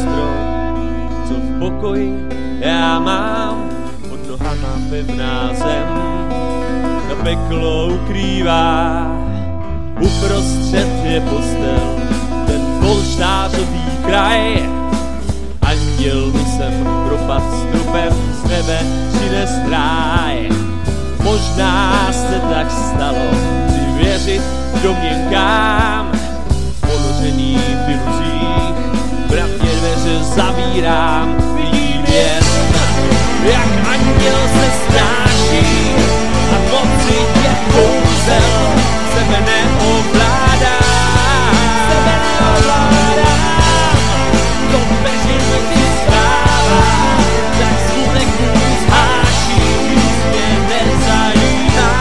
strop, co v pokoji já mám, pod nohama pevná zem, na peklo ukrývá. Uprostřed je postel, ten polštářový kraj. Anděl mu sem propad stropem, z nebe přines ráj. Možná se tak stalo, chci věřit domněnkám. Ponořený v iluzích, pravdě dveře zavírám. Vidím jen, jak anděl se snáší a moci těch kouzel sebe neovládá. To peřinu ty stává, tak smutek můj zháší, nic mě nezajímá.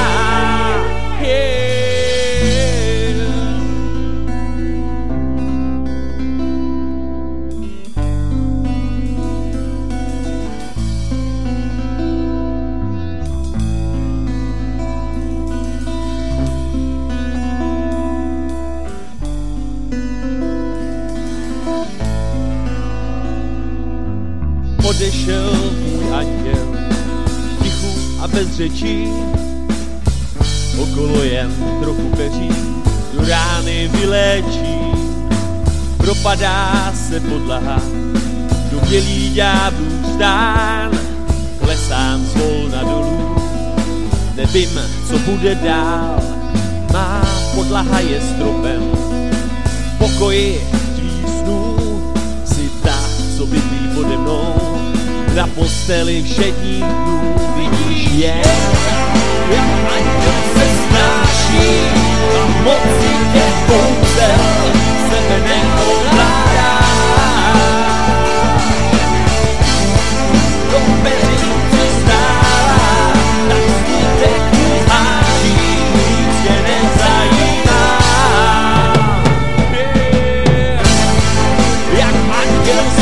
Odešel můj anděl, tichu a bez řečí, okolo jen trochu peří, do rány vyléčí. Propadá se podlaha, do bělý ďáblů stán, klesám zvolna dolů, nevím, co bude dál. Má podlaha je stropem, v pokoji tvých snů, si ta, co bydlí pode mnou, na posteli všedních dnů. Vidíš jen, jak anděl se snáší a moci těch kouzel sebe neovládá. Do peřin přistává, tak smutek můj háří, nic tě nezajímá. Jak anděl